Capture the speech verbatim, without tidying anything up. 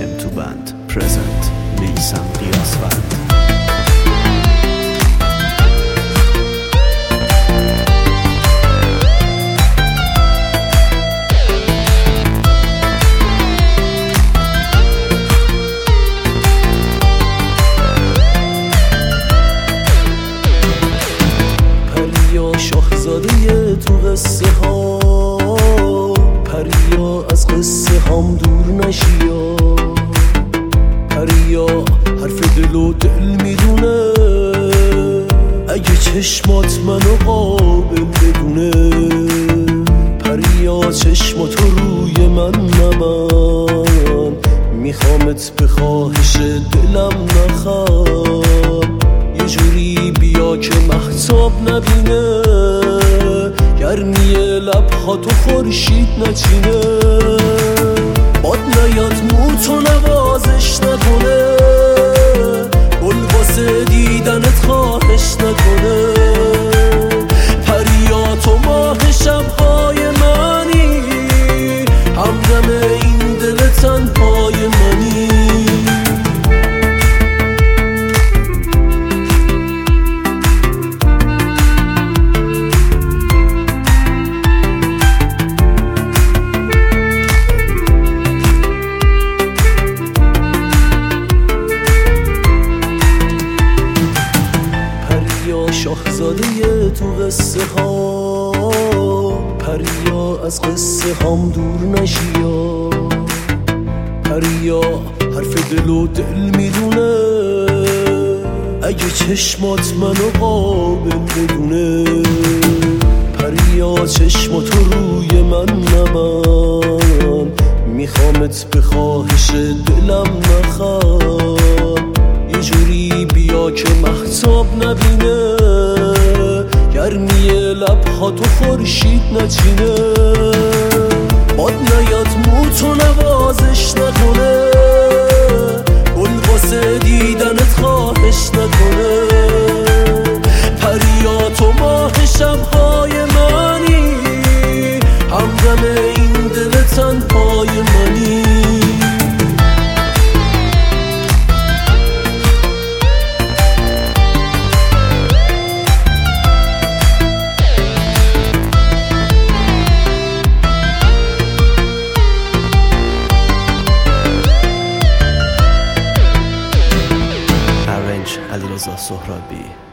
سیم تو بند پرزنت میسم قیاسوند. شاهزاده تو قصه ها، پریا از قصه هم دور نشیا. پریا حرف دل و دل میدونه، اگه چشمات منو قابل بدونه. پریا چشماتو روی من نبند، میخوامت به خواهش دلم نخواب. یه جوری بیا که مهتاب نبینه، گرمی لبهاتو خورشید نچینه. باد نیاد موتو نوازش نکنه، گل واسه دیدنت خواهش نکنه. پریا تو ماه شبهای منی، همدم این دل تنهای منی. شاهزاده تو قصه ها، پریا از قصه هم دور نشیا. پریا حرف دل و دل میدونه، اگه چشمات منو قابل بدونه. پریا چشماتو روی من نبند، میخوامت به خواهش دلم نخواب. یه جوری بیا که مهتاب نبینه، گرمی لبهاتو خورشید نچینه. باد نیاد موتو نوازش نکنه، گل واسه دیدنت خواهش نکنه. پریا تو ماه شبهای منی، همدم این دل تنهای منی. علیرضا سهرابی.